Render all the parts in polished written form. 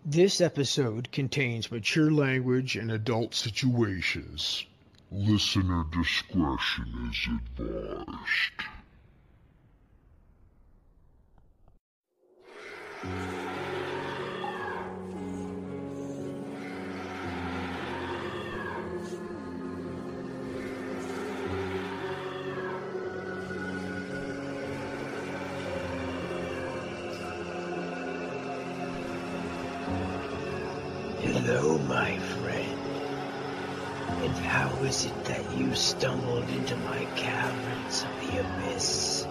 This episode contains mature language and adult situations. Listener discretion is advised. Hello, my friend. And how is it that you stumbled into my caverns of the abyss?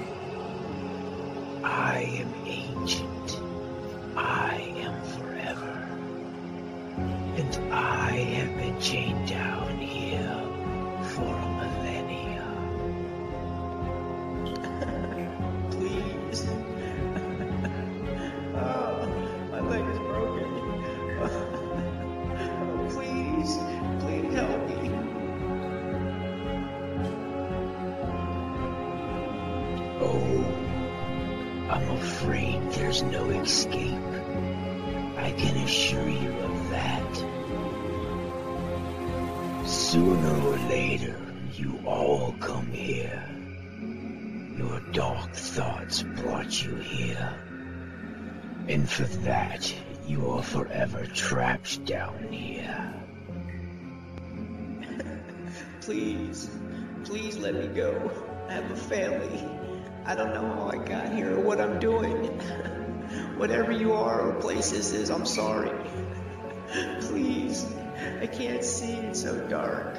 I am ancient. I am forever. And I have been chained down here for a millennia. Please. My leg is broken. Please help me. Oh, I'm afraid there's no escape. I can assure you of that. Sooner or later, you all come here. Your dark thoughts brought you here. And for that, you are forever trapped down here. Please let me go. I have a family. I don't know how I got here or what I'm doing. Whatever you are or place this is, I'm sorry. Please, I can't see, it's so dark.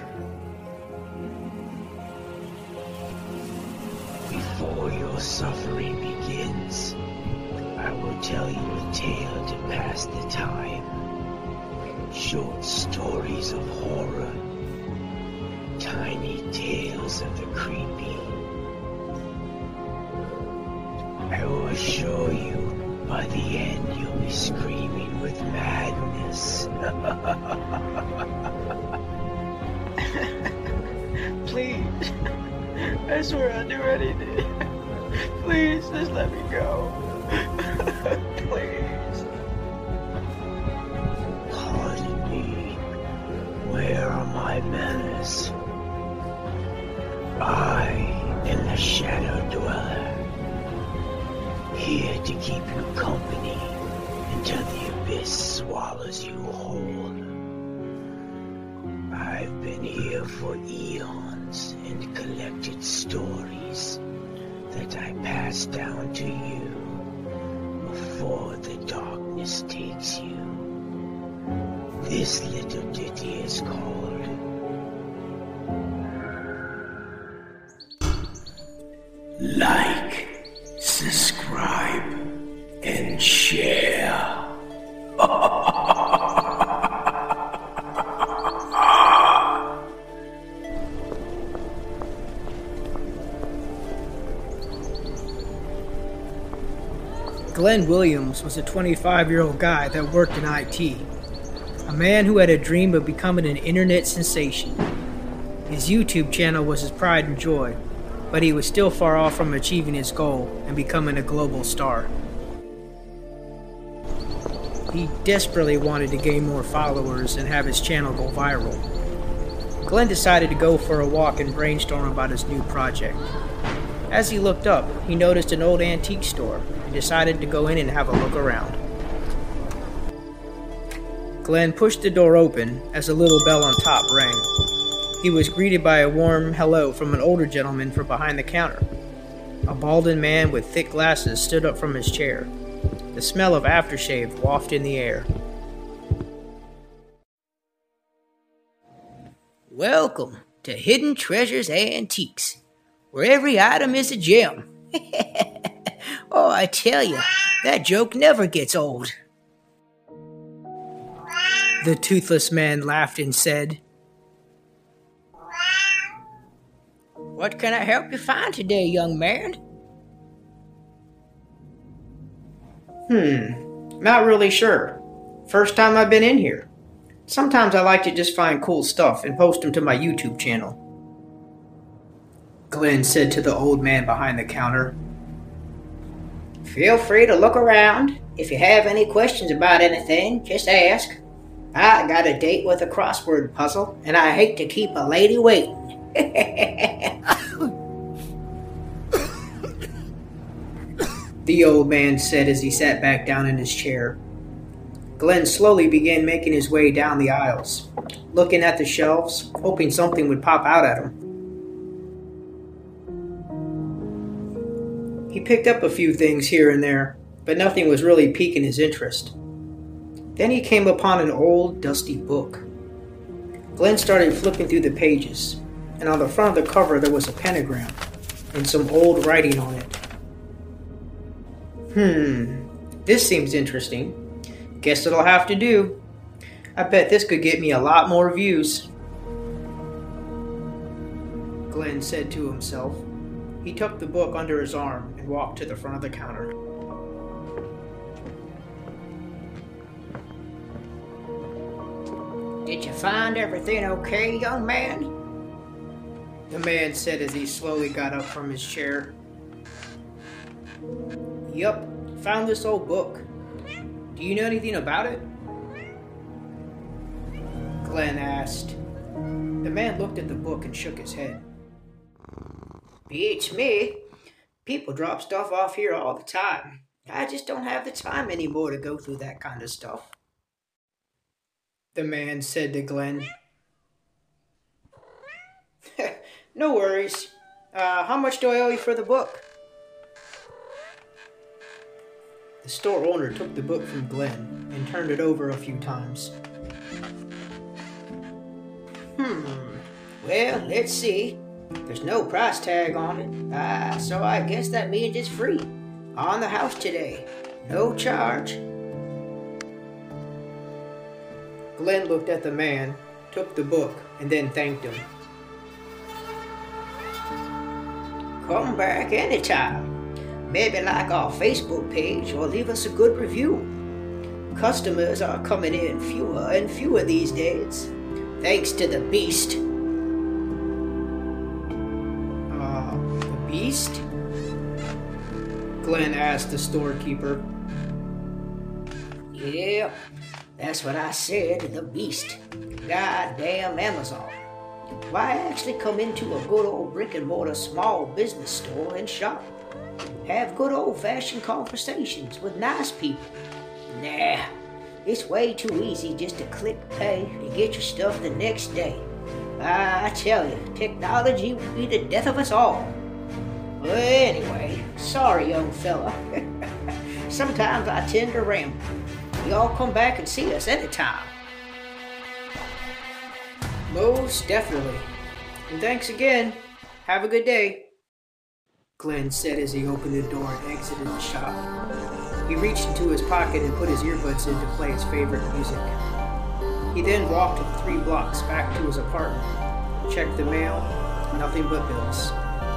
Before your suffering begins, I will tell you a tale to pass the time. Short stories of horror. Tiny tales of the creepy. I will assure you, by the end you'll be screaming with madness. Please, I swear I'll do anything. Please, just let me go. Please. Pardon me. Where are my manners? I am the Shadow Dweller, here to keep you company until the abyss swallows you whole. I've been here for eons and collected stories that I pass down to you before the darkness takes you. This little ditty is called Like, Subscribe, and Share. Glenn Williams was a 25-year-old guy that worked in IT. A man who had a dream of becoming an internet sensation. His YouTube channel was his pride and joy, but he was still far off from achieving his goal and becoming a global star. He desperately wanted to gain more followers and have his channel go viral. Glenn decided to go for a walk and brainstorm about his new project. As he looked up, he noticed an old antique store and decided to go in and have a look around. Glenn pushed the door open as a little bell on top rang. He was greeted by a warm hello from an older gentleman from behind the counter. A balding man with thick glasses stood up from his chair. The smell of aftershave wafted in the air. Welcome to Hidden Treasures Antiques, where every item is a gem. Oh, I tell you, that joke never gets old. The toothless man laughed and said, "What can I help you find today, young man?" Not really sure. First time I've been in here. Sometimes I like to just find cool stuff and post them to my YouTube channel. Glenn said to the old man behind the counter. "Feel free to look around. If you have any questions about anything, just ask. I got a date with a crossword puzzle, and I hate to keep a lady waiting. The old man said as he sat back down in his chair. Glenn slowly began making his way down the aisles, looking at the shelves, hoping something would pop out at him. He picked up a few things here and there, but nothing was really piquing his interest. Then he came upon an old, dusty book. Glenn started flipping through the pages, and on the front of the cover there was a pentagram and some old writing on it. This seems interesting. Guess it'll have to do. I bet this could get me a lot more views. Glenn said to himself. He tucked the book under his arm and walked to the front of the counter. Did you find everything okay, young man? The man said as he slowly got up from his chair. Yup, found this old book. Do you know anything about it? Glenn asked. The man looked at the book and shook his head. Beats me. People drop stuff off here all the time. I just don't have the time anymore to go through that kind of stuff. The man said to Glenn. No worries. How much do I owe you for the book? The store owner took the book from Glenn and turned it over a few times. Well, let's see. There's no price tag on it, so I guess that means it's free. On the house today. No charge. Glenn looked at the man, took the book, and then thanked him. Come back anytime. Maybe like our Facebook page or leave us a good review. Customers are coming in fewer and fewer these days, thanks to the beast. The beast? Glenn asked the storekeeper. Yep, that's what I said, the beast. Goddamn Amazon. Why actually come into a good old brick-and-mortar small business store and shop? Have good old-fashioned conversations with nice people. Nah, it's way too easy just to click pay and get your stuff the next day. I tell you, technology will be the death of us all. Well, anyway, sorry, young fella. Sometimes I tend to ramble. Y'all come back and see us anytime. Most definitely. And thanks again. Have a good day. Glenn said as he opened the door and exited the shop. He reached into his pocket and put his earbuds in to play his favorite music. He then walked 3 blocks back to his apartment, checked the mail, nothing but bills.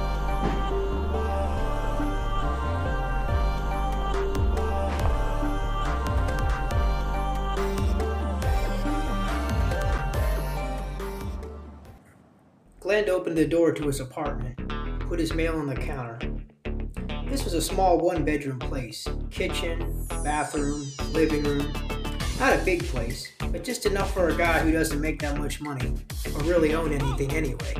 Glenn opened the door to his apartment, put his mail on the counter. This was a small 1-bedroom place. Kitchen, bathroom, living room. Not a big place, but just enough for a guy who doesn't make that much money, or really own anything anyway.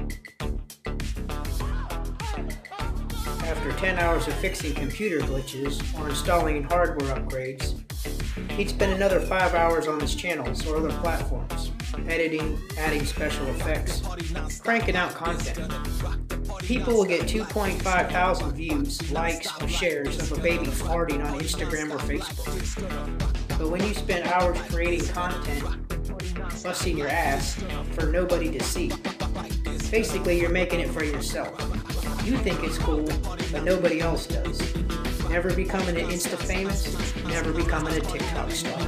After 10 hours of fixing computer glitches or installing hardware upgrades, he'd spend another 5 hours on his channels or other platforms, editing, adding special effects, cranking out content. People will get 2.5 thousand views, likes, or shares of a baby farting on Instagram or Facebook. But when you spend hours creating content, busting your ass for nobody to see, basically you're making it for yourself. You think it's cool, but nobody else does. Never becoming an Insta famous, never becoming a TikTok star.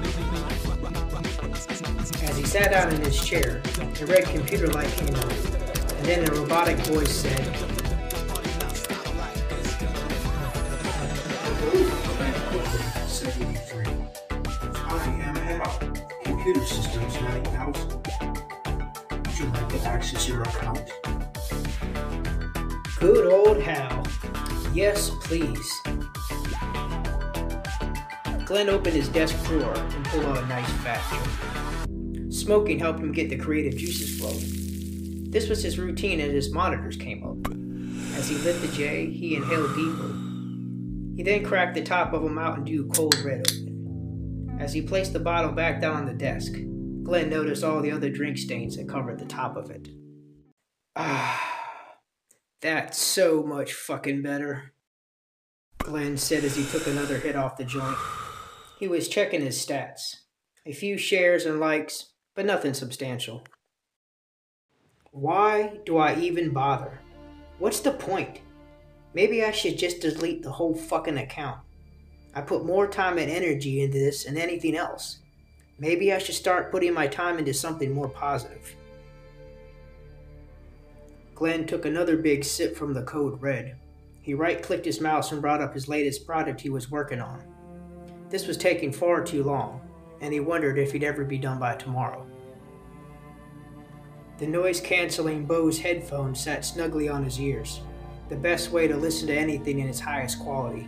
As he sat down in his chair, a red computer light came on, and then a robotic voice said, I am Hal, Computer Systems 9000. Would you like to access your account? Good old Hal. Yes, please. Glenn opened his desk drawer and pulled out a nice fat joint. Smoking helped him get the creative juices flowing. This was his routine as his monitors came up. As he lit the J, he inhaled deeper. He then cracked the top of a Mountain Dew Cold Red open. As he placed the bottle back down on the desk, Glenn noticed all the other drink stains that covered the top of it. That's so much fucking better, Glenn said as he took another hit off the joint. He was checking his stats. A few shares and likes, but nothing substantial. Why do I even bother? What's the point? Maybe I should just delete the whole fucking account. I put more time and energy into this than anything else. Maybe I should start putting my time into something more positive. Glenn took another big sip from the Code Red. He right-clicked his mouse and brought up his latest project he was working on. This was taking far too long, and he wondered if he'd ever be done by tomorrow. The noise-canceling Bose headphones sat snugly on his ears, the best way to listen to anything in its highest quality.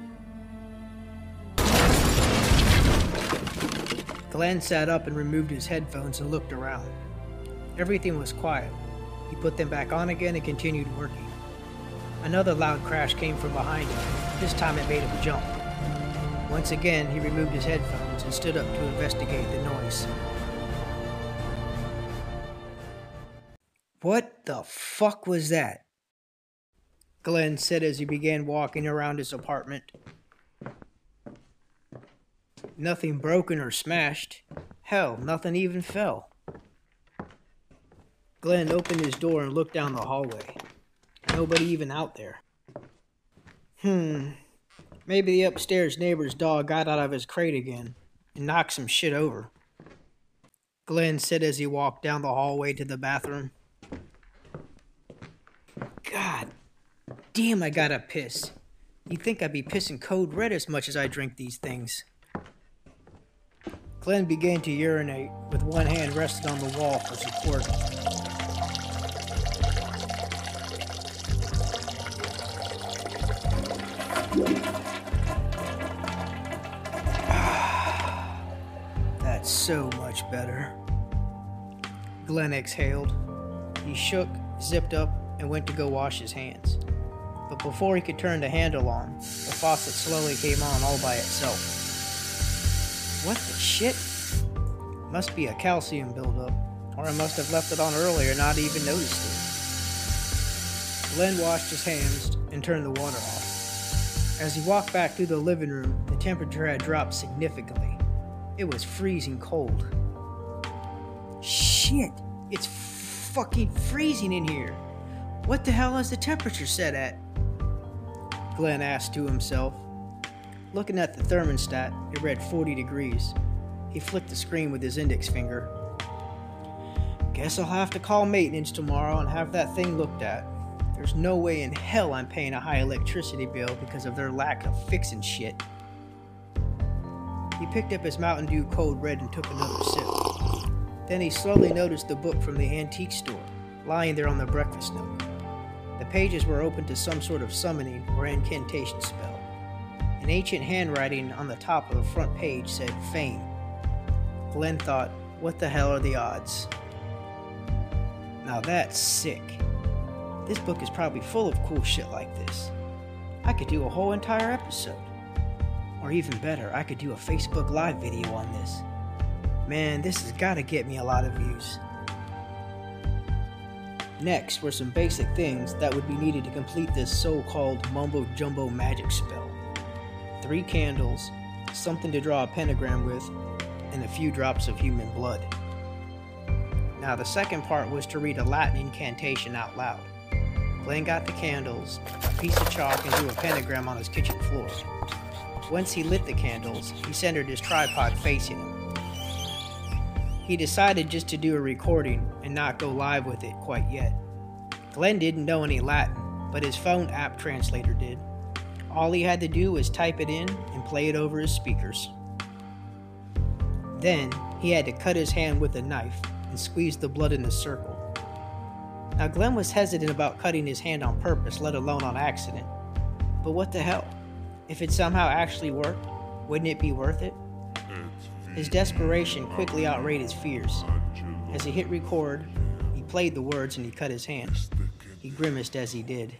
Glenn sat up and removed his headphones and looked around. Everything was quiet. He put them back on again and continued working. Another loud crash came from behind him. This time it made him jump. Once again, he removed his headphones and stood up to investigate the noise. What the fuck was that? Glenn said as he began walking around his apartment. Nothing broken or smashed. Hell, nothing even fell. Glenn opened his door and looked down the hallway. Nobody even out there. Maybe the upstairs neighbor's dog got out of his crate again and knocked some shit over, Glenn said as he walked down the hallway to the bathroom. God damn, I gotta piss. You'd think I'd be pissing Code Red as much as I drink these things. Glenn began to urinate, with one hand rested on the wall for support. That's so much better. Glenn exhaled. He shook, zipped up, and went to go wash his hands. But before he could turn the handle on, the faucet slowly came on all by itself. What the shit? Must be a calcium buildup, or I must have left it on earlier and not even noticed it. Glenn washed his hands and turned the water off. As he walked back through the living room, the temperature had dropped significantly. It was freezing cold. Shit! It's fucking freezing in here! What the hell is the temperature set at? Glenn asked to himself. Looking at the thermostat, it read 40 degrees. He flicked the screen with his index finger. Guess I'll have to call maintenance tomorrow and have that thing looked at. There's no way in hell I'm paying a high electricity bill because of their lack of fixing shit. He picked up his Mountain Dew Code Red and took another sip. Then he slowly noticed the book from the antique store, lying there on the breakfast nook. The pages were open to some sort of summoning or incantation spell. An ancient handwriting on the top of the front page said, Fame. Glenn thought, what the hell are the odds? Now that's sick. This book is probably full of cool shit like this. I could do a whole entire episode. Or even better, I could do a Facebook Live video on this. Man, this has got to get me a lot of views. Next were some basic things that would be needed to complete this so-called mumbo-jumbo magic spell. 3 candles, something to draw a pentagram with, and a few drops of human blood. Now the second part was to read a Latin incantation out loud. Glenn got the candles, a piece of chalk, and drew a pentagram on his kitchen floor. Once he lit the candles, he centered his tripod facing him. He decided just to do a recording and not go live with it quite yet. Glenn didn't know any Latin, but his phone app translator did. All he had to do was type it in and play it over his speakers. Then, he had to cut his hand with a knife and squeeze the blood in the circle. Now Glenn was hesitant about cutting his hand on purpose, let alone on accident. But what the hell? If it somehow actually worked, wouldn't it be worth it? His desperation quickly outweighed his fears. As he hit record, he played the words and he cut his hand. He grimaced as he did.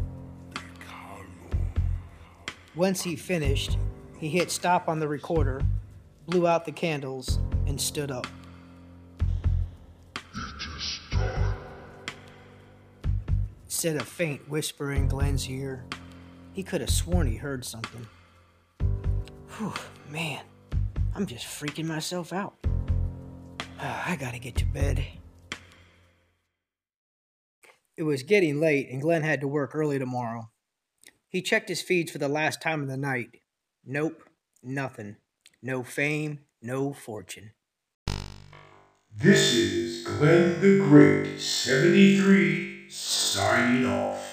Once he finished, he hit stop on the recorder, blew out the candles, and stood up. Said a faint whisper in Glenn's ear. He could have sworn he heard something. Whew, man, I'm just freaking myself out. I gotta get to bed. It was getting late and Glenn had to work early tomorrow. He checked his feeds for the last time of the night. Nope, nothing. No fame, no fortune. This is Glenn the Great, 73, signing off.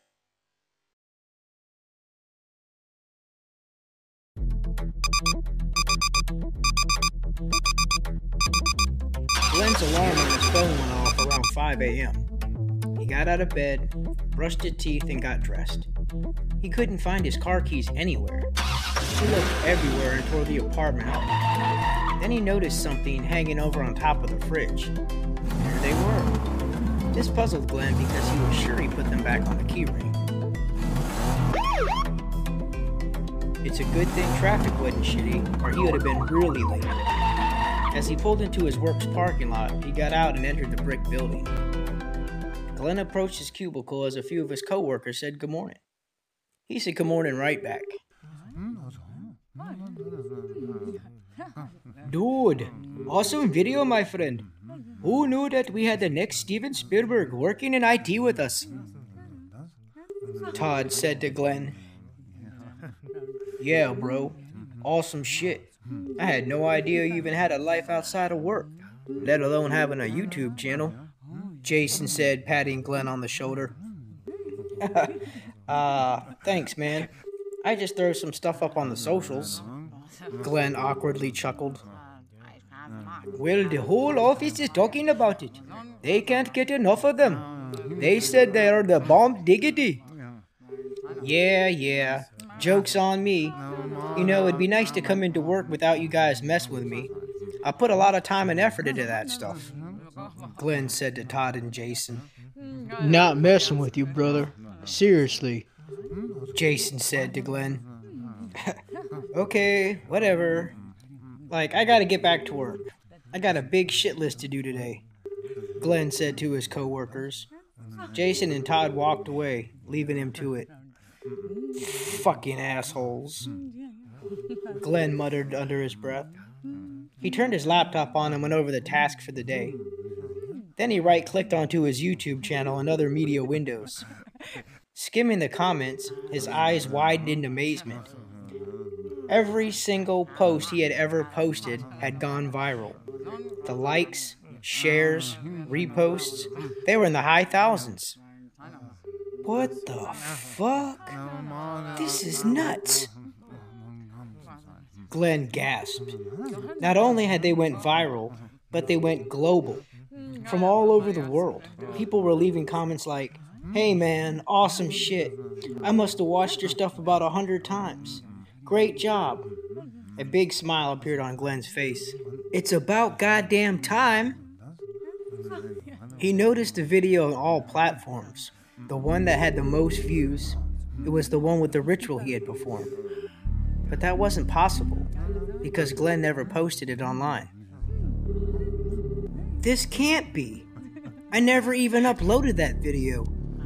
Glenn's alarm on his phone went off around 5 a.m. He got out of bed, brushed his teeth, and got dressed. He couldn't find his car keys anywhere. He looked everywhere and toward the apartment. Then he noticed something hanging over on top of the fridge. There they were. This puzzled Glenn because he was sure he put them back on the keyring. It's a good thing traffic wasn't shitty, or he would have been really late. As he pulled into his work's parking lot, he got out and entered the brick building. Glenn approached his cubicle as a few of his co-workers said good morning. He said good morning right back. Dude, awesome video, my friend. Who knew that we had the next Steven Spielberg working in IT with us? Todd said to Glenn. Yeah, bro. Awesome shit. I had no idea you even had a life outside of work, let alone having a YouTube channel, Jason said, patting Glenn on the shoulder. Thanks, man. I just throw some stuff up on the socials. Glenn awkwardly chuckled. Well, the whole office is talking about it. They can't get enough of them. They said they are the bomb diggity. Yeah. Joke's on me. You know, it'd be nice to come into work without you guys mess with me. I put a lot of time and effort into that stuff, Glenn said to Todd and Jason. Not messing with you, brother. Seriously. Jason said to Glenn. Okay, whatever. Like, I gotta get back to work. I got a big shit list to do today, Glenn said to his co-workers. Jason and Todd walked away, leaving him to it. Fucking assholes, Glenn muttered under his breath. He turned his laptop on and went over the task for the day. Then he right-clicked onto his YouTube channel and other media windows. Skimming the comments, his eyes widened in amazement. Every single post he had ever posted had gone viral. The likes, shares, reposts, they were in the high thousands. What the fuck? This is nuts. Glenn gasped. Not only had they went viral, but they went global. From all over the world, people were leaving comments like, "Hey man, awesome shit. I must have watched your stuff about 100 times. Great job." A big smile appeared on Glenn's face. It's about goddamn time. He noticed the video on all platforms. The one that had the most views, it was the one with the ritual he had performed. But that wasn't possible, because Glenn never posted it online. This can't be. I never even uploaded that video.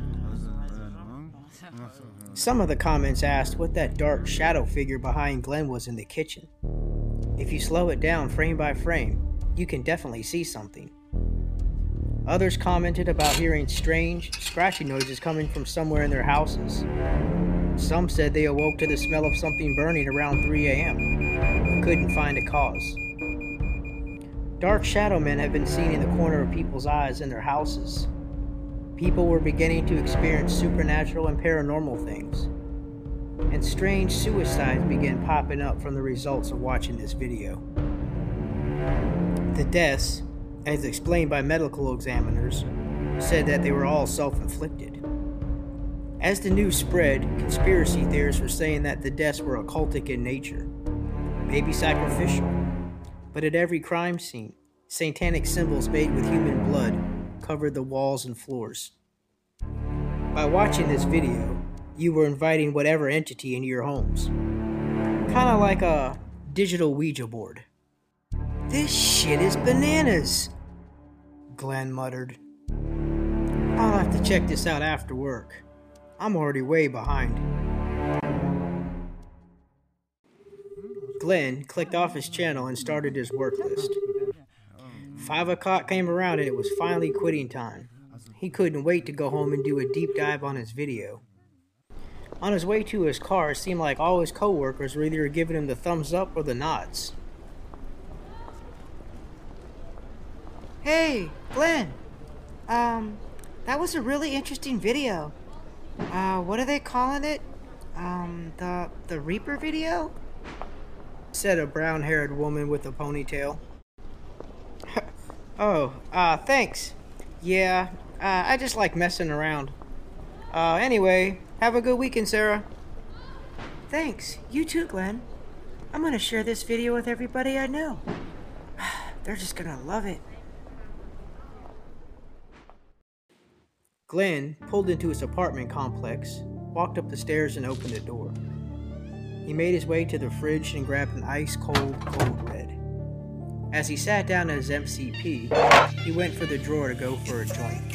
Some of the comments asked what that dark shadow figure behind Glenn was in the kitchen. If you slow it down frame by frame, you can definitely see something. Others commented about hearing strange, scratching noises coming from somewhere in their houses. Some said they awoke to the smell of something burning around 3 a.m., but couldn't find a cause. Dark shadow men have been seen in the corner of people's eyes in their houses. People were beginning to experience supernatural and paranormal things. And strange suicides began popping up from the results of watching this video. The deaths, as explained by medical examiners, said that they were all self-inflicted. As the news spread, conspiracy theorists were saying that the deaths were occultic in nature, maybe sacrificial. But at every crime scene, satanic symbols made with human blood covered the walls and floors. By watching this video, you were inviting whatever entity into your homes. Kinda like a digital Ouija board. "This shit is bananas," Glenn muttered. "I'll have to check this out after work. I'm already way behind." Glenn clicked off his channel and started his work list. 5 o'clock came around and it was finally quitting time. He couldn't wait to go home and do a deep dive on his video. On his way to his car, it seemed like all his co-workers were either giving him the thumbs up or the nods. "Hey, Glenn. That was a really interesting video. What are they calling it? The Reaper video?" said a brown-haired woman with a ponytail. "Oh, thanks. Yeah, I just like messing around. Anyway, have a good weekend, Sarah." "Thanks. You too, Glenn. I'm gonna share this video with everybody I know. They're just gonna love it." Glenn pulled into his apartment complex, walked up the stairs and opened the door. He made his way to the fridge and grabbed an ice-cold Cold Red. As he sat down at his MCP, he went for the drawer to go for a joint.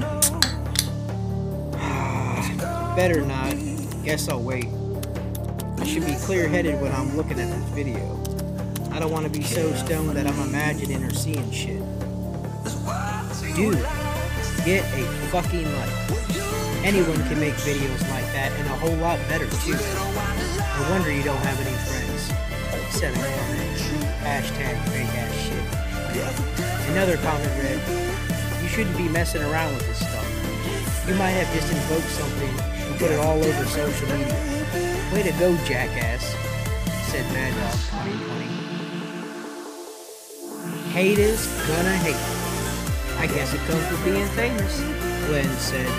Better not. Guess I'll wait. I should be clear-headed when I'm looking at this video. I don't want to be so stoned that I'm imagining or seeing shit. Dude, get a fucking life. Anyone can make videos like that and a whole lot better too. No wonder you don't have any friends. 7 comments. #fake-ass shit. Another comment read, "You shouldn't be messing around with this stuff. You might have just invoked something and put it all over social media. Way to go, jackass," said Mad Dog 2020. "Haters gonna hate. I guess it comes with being famous," Glenn said.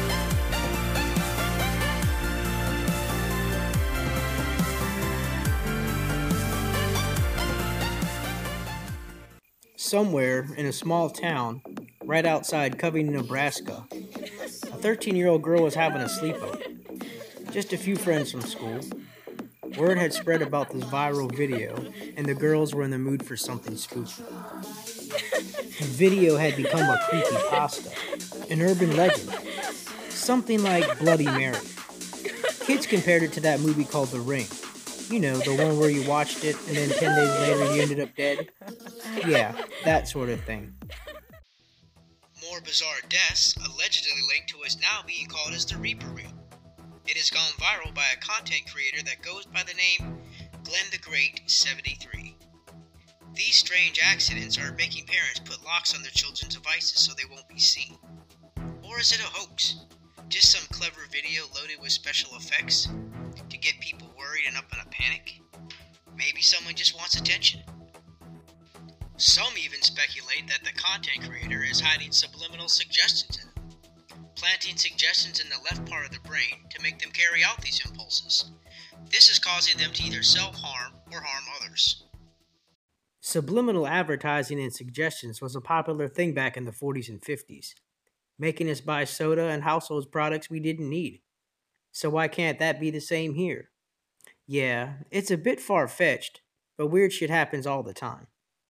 Somewhere in a small town, right outside Covington, Nebraska, a 13-year-old girl was having a sleepover. Just a few friends from school. Word had spread about this viral video, and the girls were in the mood for something spooky. The video had become a creepypasta, an urban legend, something like Bloody Mary. Kids compared it to that movie called The Ring. You know, the one where you watched it and then 10 days later you ended up dead. Yeah, that sort of thing. More bizarre deaths allegedly linked to what's now being called as the Reaper Reel. It has gone viral by a content creator that goes by the name Glenn the Great 73. These strange accidents are making parents put locks on their children's devices so they won't be seen. Or is it a hoax? Just some clever video loaded with special effects to get people worried and up in a panic? Maybe someone just wants attention. Some even speculate that the content creator is hiding subliminal suggestions in them, planting suggestions in the left part of the brain to make them carry out these impulses. This is causing them to either self-harm or harm others. Subliminal advertising and suggestions was a popular thing back in the 40s and 50s, making us buy soda and household products we didn't need. So why can't that be the same here? Yeah, it's a bit far-fetched, but weird shit happens all the time.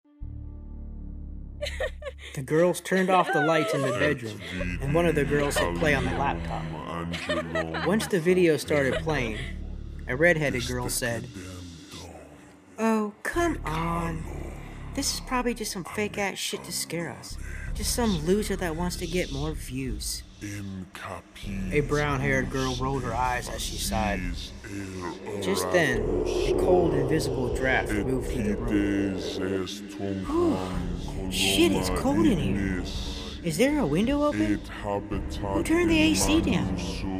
The girls turned off the lights in the bedroom, and one of the girls hit play on the laptop. Once the video started playing, a redheaded girl said, "Oh, come on. This is probably just some fake-ass shit to scare us. Just some loser that wants to get more views." A brown-haired girl rolled her eyes as she sighed. Just then, a cold, invisible draft moved through the room. Ooh, shit, it's cold in here. Is there a window open? Who turned the AC down?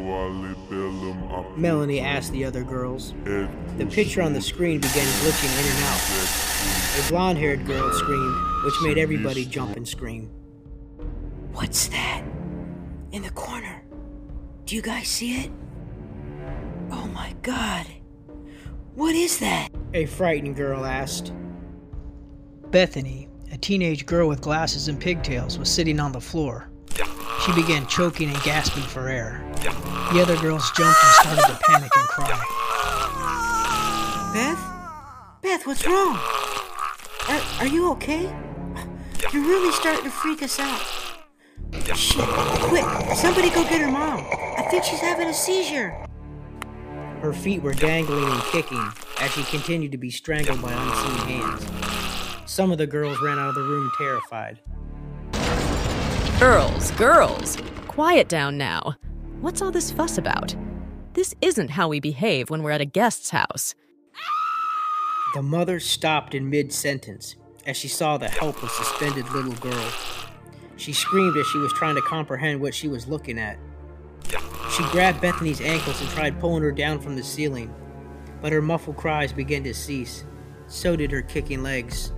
Melanie asked the other girls. The picture on the screen began glitching in and out. A blonde-haired girl screamed, which made everybody jump and scream. "What's that? In the corner. Do you guys see it? Oh my god. What is that?" a frightened girl asked. Bethany, a teenage girl with glasses and pigtails, was sitting on the floor. She began choking and gasping for air. The other girls jumped and started to panic and cry. Beth, what's wrong? Are you okay? You're really starting to freak us out. Shit, quick, somebody go get her mom. I think she's having a seizure. Her feet were dangling and kicking as she continued to be strangled by unseen hands. Some of the girls ran out of the room terrified. Girls, quiet down now. What's all this fuss about? This isn't how we behave when we're at a guest's house. The mother stopped in mid-sentence as she saw the helpless, suspended little girl. She screamed as she was trying to comprehend what she was looking at. She grabbed Bethany's ankles and tried pulling her down from the ceiling, but her muffled cries began to cease. So did her kicking legs.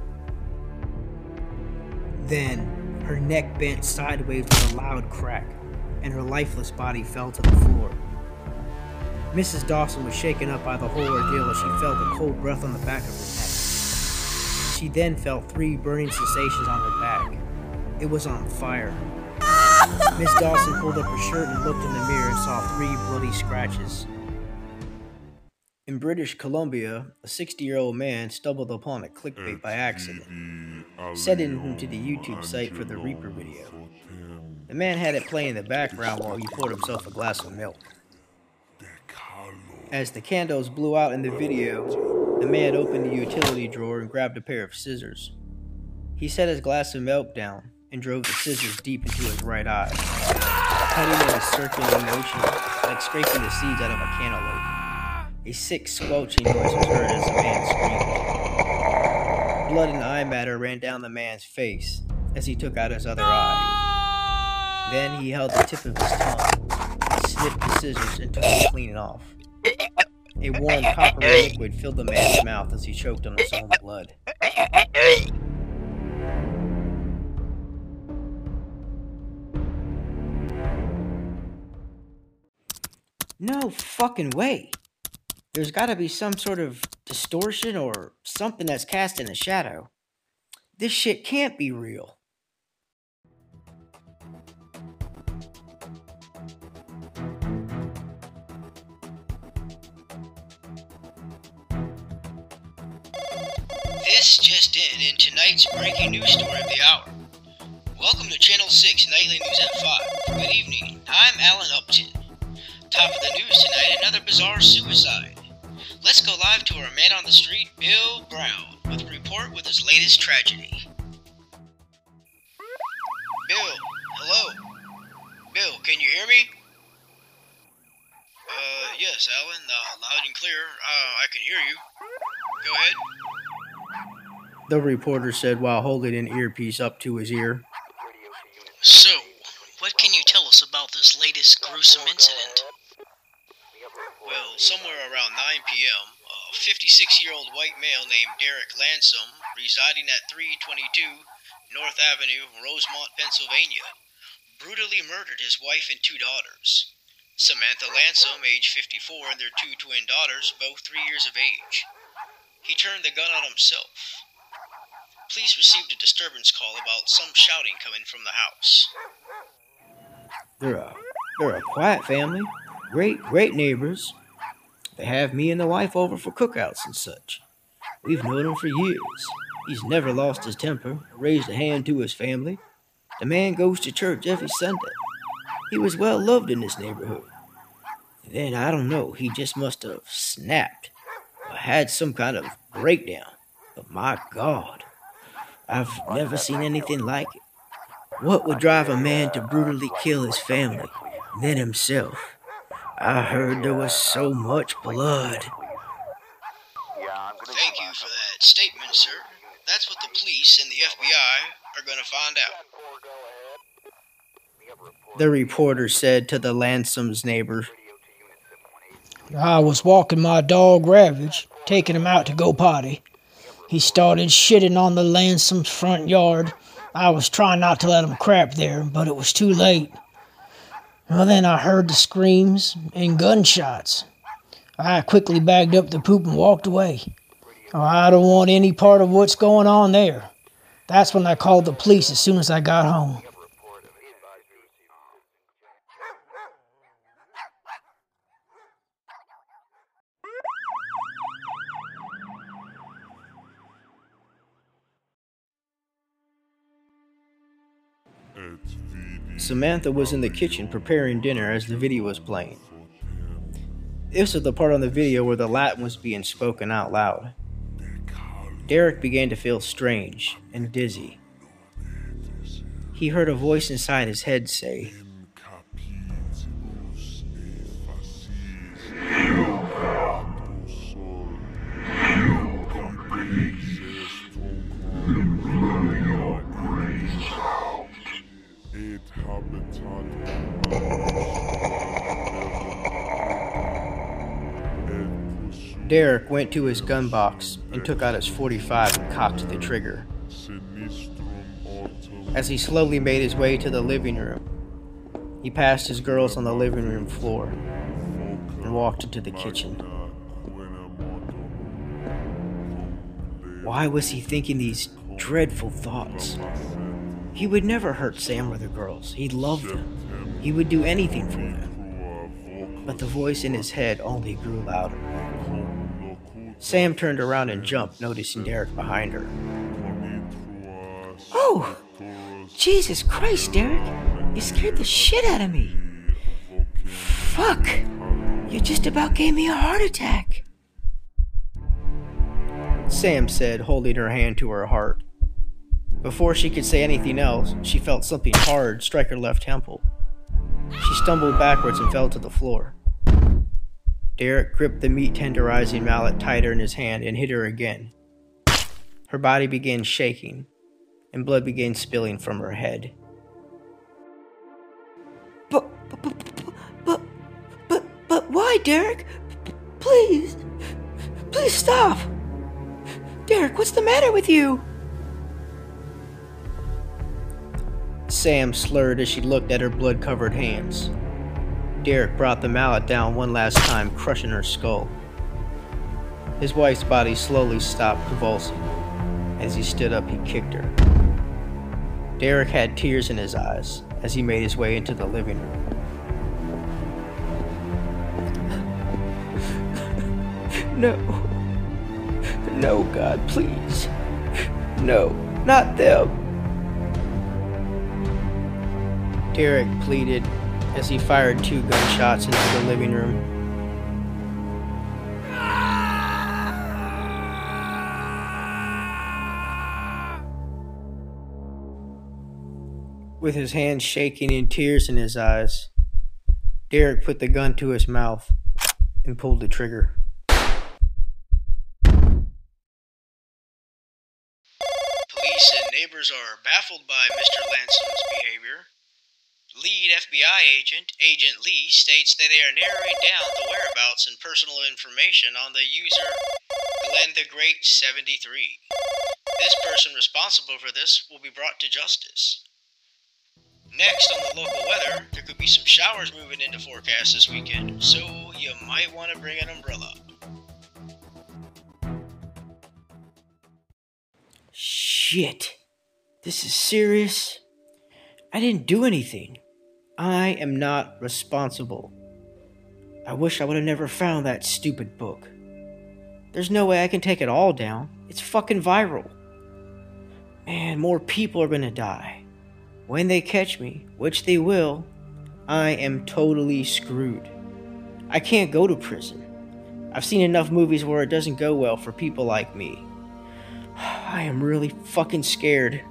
Then, her neck bent sideways with a loud crack, and her lifeless body fell to the floor. Mrs. Dawson was shaken up by the whole ordeal as she felt a cold breath on the back of her neck. She then felt 3 burning sensations on her back. It was on fire. Miss Dawson pulled up her shirt and looked in the mirror and saw 3 bloody scratches. In British Columbia, a 60-year-old man stumbled upon a clickbait by accident, sending him to the YouTube site for the Reaper video. The man had it playing in the background while he poured himself a glass of milk. As the candles blew out in the video, the man opened the utility drawer and grabbed a pair of scissors. He set his glass of milk down and drove the scissors deep into his right eye, cutting in a circular motion like scraping the seeds out of a cantaloupe. A sick squelching noise was heard as the man screamed. Blood and eye matter ran down the man's face as he took out his other eye. Then he held the tip of his tongue and snipped the scissors and took it clean off. A warm coppery liquid filled the man's mouth as he choked on his own blood. No fucking way. There's gotta be some sort of distortion or something that's cast in a shadow. This shit can't be real. This just in tonight's breaking news story of the hour. Welcome to Channel 6 Nightly News at 5. Good evening, I'm Alan Upton. Top of the news tonight, another bizarre suicide. Let's go live to our man on the street, Bill Brown, with a report with his latest tragedy. Bill, hello? Bill, can you hear me? Yes, Alan, loud and clear. I can hear you. Go ahead. The reporter said while holding an earpiece up to his ear. So, what can you tell us about this latest gruesome incident? Well, somewhere around 9 p.m., a 56-year-old white male named Derek Lansom, residing at 322 North Avenue, Rosemont, Pennsylvania, brutally murdered his wife and 2 daughters. Samantha Lansom, age 54, and their 2 twin daughters, both 3 years of age. He turned the gun on himself. Police received a disturbance call about some shouting coming from the house. They're a quiet family. Great neighbors. They have me and the wife over for cookouts and such. We've known him for years. He's never lost his temper, raised a hand to his family. The man goes to church every Sunday. He was well loved in this neighborhood. And then, I don't know, he just must have snapped or had some kind of breakdown. But my God, I've never seen anything like it. What would drive a man to brutally kill his family, and then himself? I heard there was so much blood. Thank you for that statement, sir. That's what the police and the FBI are going to find out. The reporter said to the Lansom's neighbor. I was walking my dog Ravage, taking him out to go potty. He started shitting on the Lansom's front yard. I was trying not to let him crap there, but it was too late. Well, then I heard the screams and gunshots. I quickly bagged up the poop and walked away. I don't want any part of what's going on there. That's when I called the police as soon as I got home. Samantha was in the kitchen preparing dinner as the video was playing. This was the part on the video where the Latin was being spoken out loud. Derek began to feel strange and dizzy. He heard a voice inside his head say, Derek went to his gun box and took out his .45 and cocked the trigger. As he slowly made his way to the living room, he passed his girls on the living room floor and walked into the kitchen. Why was he thinking these dreadful thoughts? He would never hurt Sam or the girls. He loved them. He would do anything for them. But the voice in his head only grew louder. Sam turned around and jumped, noticing Derek behind her. Oh! Jesus Christ, Derek! You scared the shit out of me! Fuck! You just about gave me a heart attack! Sam said, holding her hand to her heart. Before she could say anything else, she felt something hard strike her left temple. She stumbled backwards and fell to the floor. Derek gripped the meat-tenderizing mallet tighter in his hand and hit her again. Her body began shaking, and blood began spilling from her head. But why, Derek? Please stop! Derek, what's the matter with you? Sam slurred as she looked at her blood-covered hands. Derek brought the mallet down one last time, crushing her skull. His wife's body slowly stopped convulsing. As he stood up, he kicked her. Derek had tears in his eyes as he made his way into the living room. No, God, please. No, not them. Derek pleaded as he fired 2 gunshots into the living room. With his hands shaking and tears in his eyes, Derek put the gun to his mouth and pulled the trigger. Police and neighbors are baffled by Mr. Lansom's behavior. Lead FBI agent, Agent Lee, states that they are narrowing down the whereabouts and personal information on the user Glenn the Great 73. This person responsible for this will be brought to justice. Next on the local weather, there could be some showers moving into forecast this weekend, so you might want to bring an umbrella. Shit. This is serious? I didn't do anything. I am not responsible. I wish I would have never found that stupid book. There's no way I can take it all down. It's fucking viral. Man, more people are gonna die. When they catch me, which they will, I am totally screwed. I can't go to prison. I've seen enough movies where it doesn't go well for people like me. I am really fucking scared.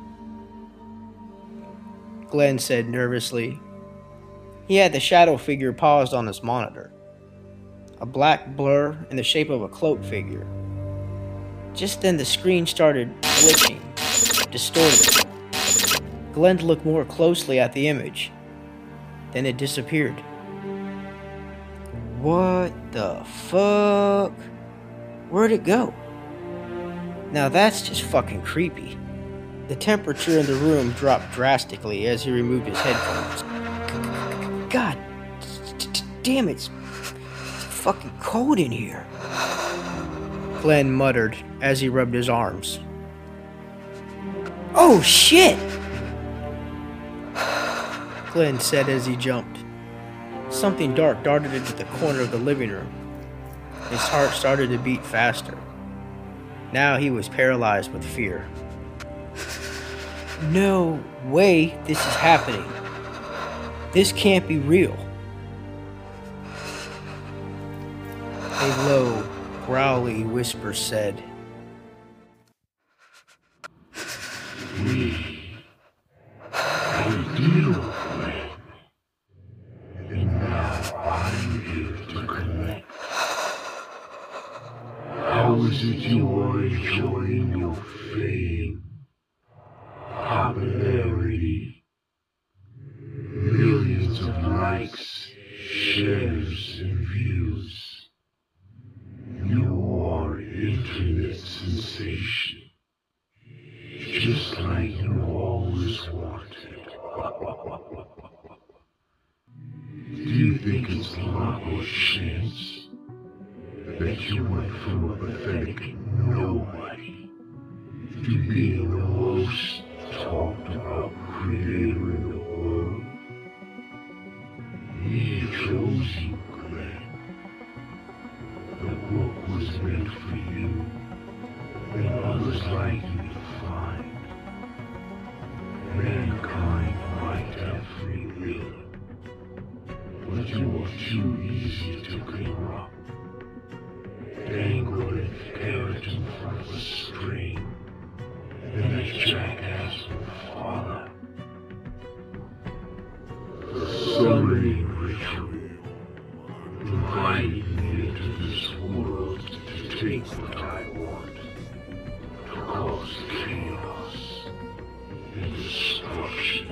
Glenn said nervously. He had the shadow figure paused on his monitor. A black blur in the shape of a cloak figure. Just then the screen started glitching, distorted. Glenn looked more closely at the image. Then it disappeared. What the fuck? Where'd it go? Now that's just fucking creepy. The temperature in the room dropped drastically as he removed his headphones. God damn it, it's fucking cold in here. Glenn muttered as he rubbed his arms. Oh, shit! Glenn said as he jumped. Something dark darted into the corner of the living room. His heart started to beat faster. Now he was paralyzed with fear. No way this is happening. This can't be real. A low, growly whisper said, We ideal plan. And now I'm here to connect. How is it you are enjoying your fame, popularity, millions of likes, shares, and views? You are internet sensation, just like you always wanted. Do you think it's luck or chance that you went from a pathetic nobody to being the most talked about creator in the world? He chose you, Glenn. The book was meant for you, and others like you to find. Mankind might have free will, but you are too easy to corrupt. Dangling keratin from the string, and that jackass will follow. The summoning ritual, inviting me into this world to take what I want, to cause chaos and destruction.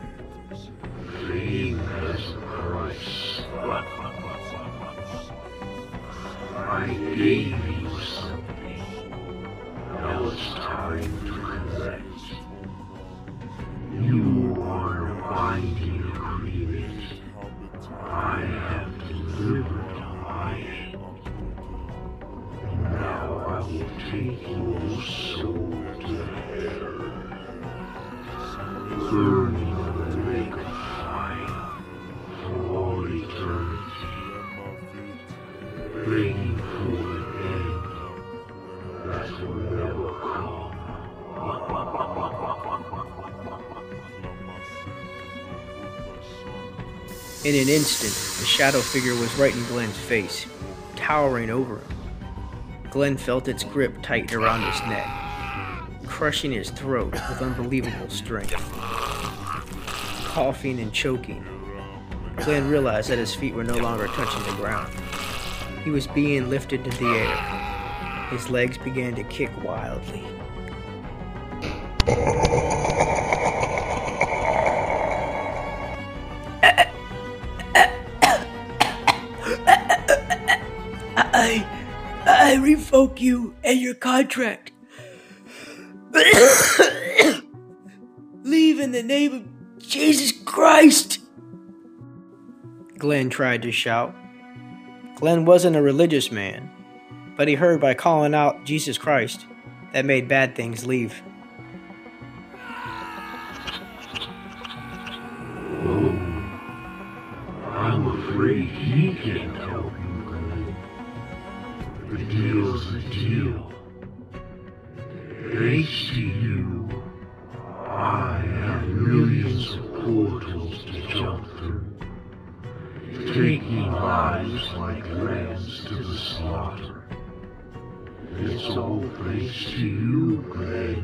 Fame has a price. I gave you something. Now it's time to collect. You are a binding agreement. I have delivered my end. Now I will take your soul to hell, burning in the lake of fire for all eternity, begging for an end that will never come. In an instant, the shadow figure was right in Glenn's face, towering over him. Glenn felt its grip tighten around his neck, crushing his throat with unbelievable strength. Coughing and choking, Glenn realized that his feet were no longer touching the ground. He was being lifted into the air. His legs began to kick wildly. I revoke you and your contract. Leave in the name of Jesus Christ. Glenn tried to shout. Glenn wasn't a religious man, but he heard by calling out Jesus Christ that made bad things leave. Oh, I'm afraid he can't help you, Glenn. The deal's a deal. Thanks to you, I have millions of portals to jump through, taking lives like lambs to the slaughter. It's all thanks to you, Glenn.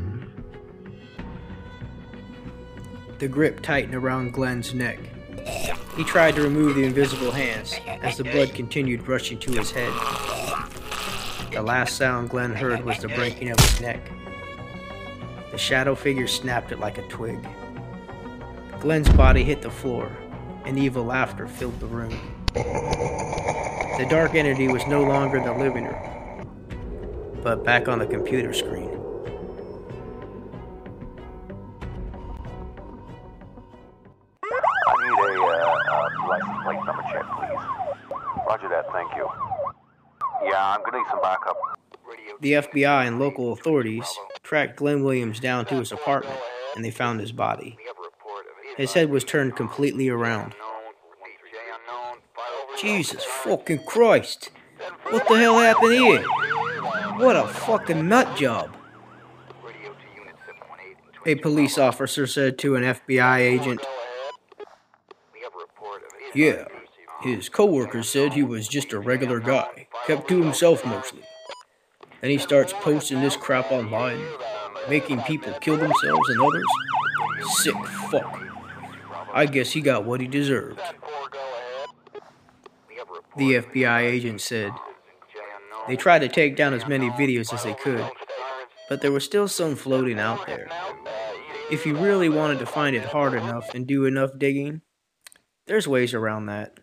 The grip tightened around Glenn's neck. He tried to remove the invisible hands as the blood continued rushing to his head. The last sound Glenn heard was the breaking of his neck. The shadow figure snapped it like a twig. Glenn's body hit the floor, and evil laughter filled the room. The dark entity was no longer in the living room, but back on the computer screen. I need a license plate number check, please. Roger that, thank you. Yeah, I'm gonna need some backup. The FBI and local authorities tracked Glenn Williams down to his apartment, and they found his body. His head was turned completely around. Jesus fucking Christ! What the hell happened here? What a fucking nut job! A police officer said to an FBI agent. Yeah, his co-workers said he was just a regular guy, kept to himself mostly. Then he starts posting this crap online, making people kill themselves and others. Sick fuck. I guess he got what he deserved. The FBI agent said. They tried to take down as many videos as they could, but there was still some floating out there. If you really wanted to find it hard enough and do enough digging, there's ways around that.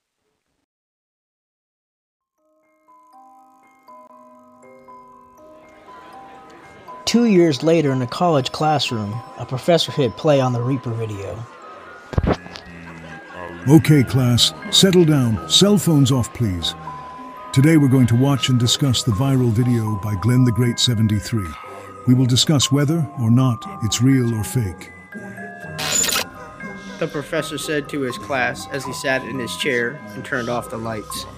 Two years later in a college classroom, a professor hit play on the Reaper video. Okay, class, settle down. Cell phones off, please. Today we're going to watch and discuss the viral video by Glenn the Great 73. We will discuss whether or not it's real or fake. The professor said to his class as he sat in his chair and turned off the lights.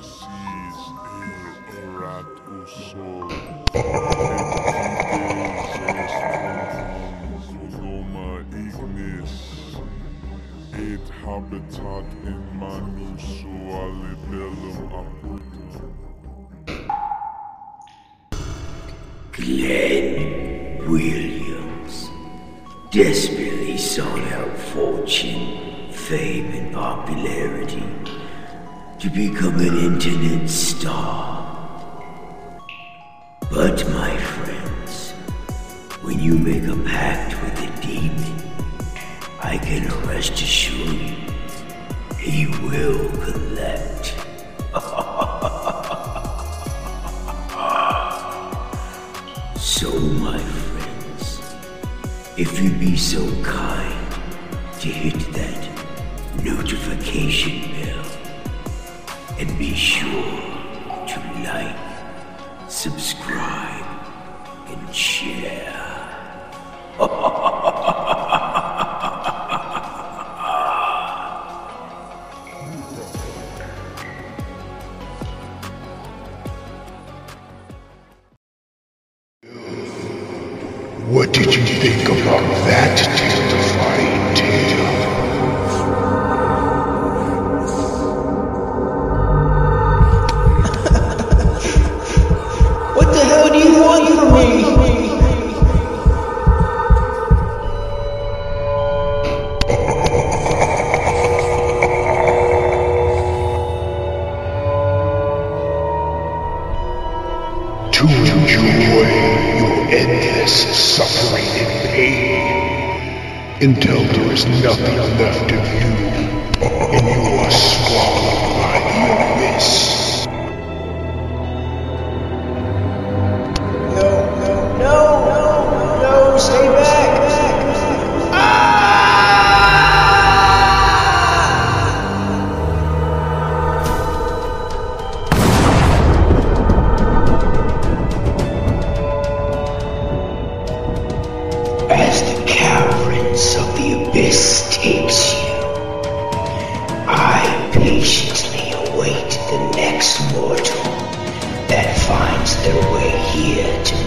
Glenn Williams, desperately sought out fortune, fame, and popularity to become an internet star. But my friends, when you make a pact with a demon, I can rest assured he will collect. So, my friends, if you'd be so kind to hit that notification bell, and be sure to like, subscribe, and share. What did you think about that terrifying tale? What the hell do you want from me? To enjoy your endless suffering and pain until there is nothing left of you and you are swallowed by the abyss. No, stay back. As the caverns of the abyss takes you, I patiently await the next mortal that finds their way here to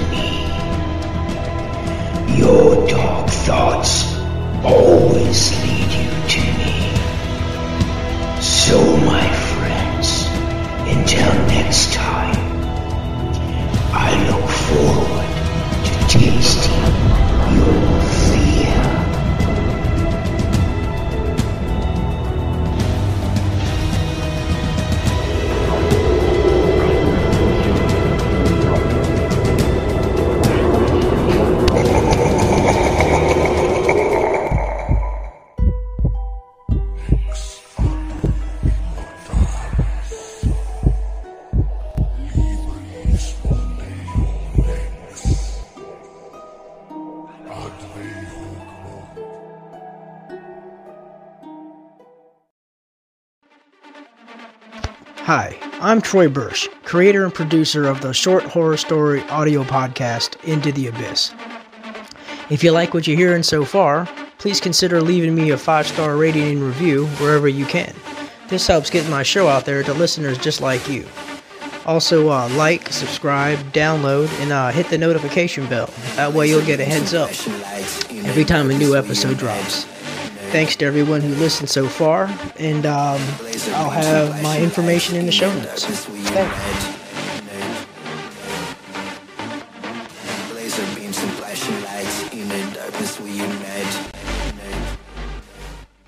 me. Your dark thoughts always lead you to me. So, my friends, until next time, I look forward to tasting your fear. Hi, I'm Troy Bursch, creator and producer of the short horror story audio podcast Into the Abyss. If you like what you're hearing so far, please consider leaving me a 5-star rating and review wherever you can. This helps get my show out there to listeners just like you. Also, like, subscribe, download, and hit the notification bell. That way you'll get a heads up every time a new episode drops. Thanks to everyone who listened so far, and I'll have my information in the show notes. Thanks.